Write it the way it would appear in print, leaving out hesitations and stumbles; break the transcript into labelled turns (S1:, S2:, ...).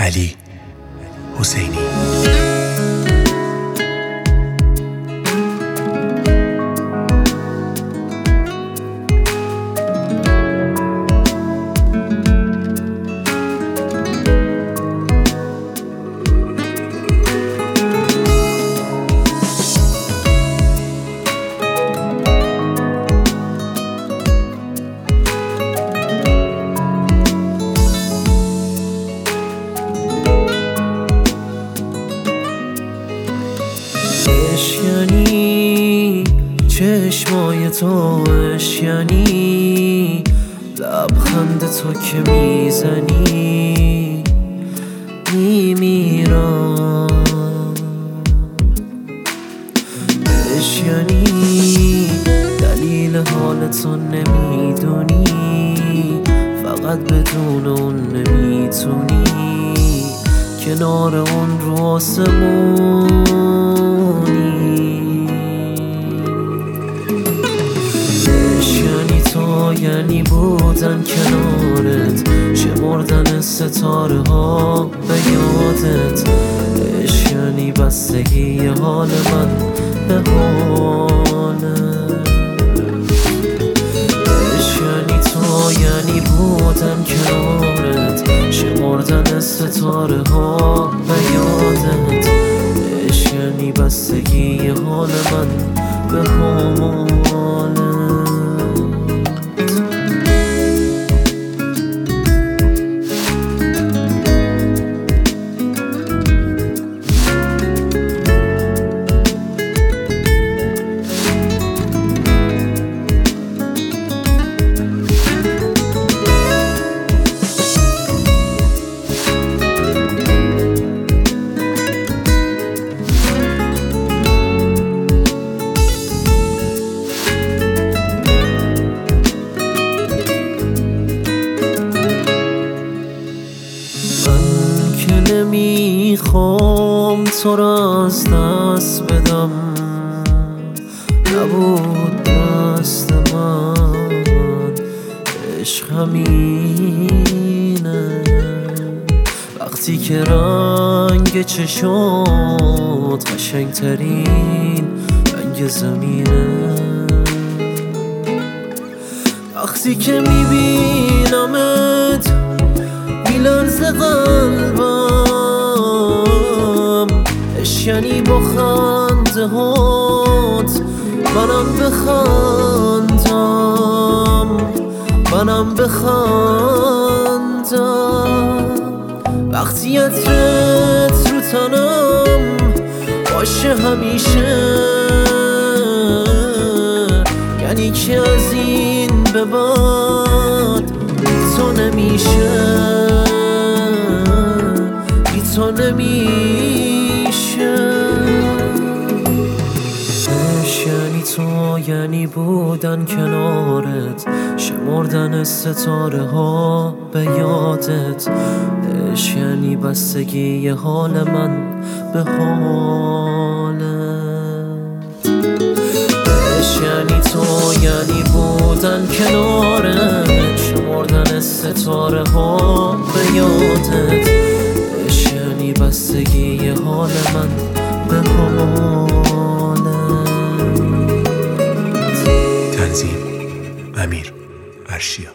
S1: علی حسینی.
S2: یعنی چشمای تو، یعنی لبخند تو که میزنی میمیرم. یعنی دلیل حال تو نمیدونی، فقط بدون اون نمیتونی کنار اون رو آسمونی. یعنی تو، یعنی بودن کنارت، شمردن ستاره ها به یادت. یعنی بستگی حال من به حالت. یعنی تو، یعنی بودن کنارت، شمردن ستاره ها به یادت. یعنی بستگی حال من به حالت. نمیخوام تو را از دست بدم، نبود دست من، عشق همینه. وقتی که رنگ چشات قشنگترین رنگ زمینه، وقتی که میبینمت میلرزه قلبم. یعنی با خنده هات منم بخندم، منم بخندم. وقتی عطرت رو تنم باشه همیشه، یعنی که از این به بعد بی تو نمیشه، بی تو نمیشه. یعنی تو، یعنی بودن کنارت، شمردن ستاره ها به یادت. یعنی بستگی حال من به حالت. یعنی تو، یعنی بودن کنارت، شمردن ستاره ها به یادت. یعنی بستگی حال من به حالت.
S1: تنظیم امیر عرشیا.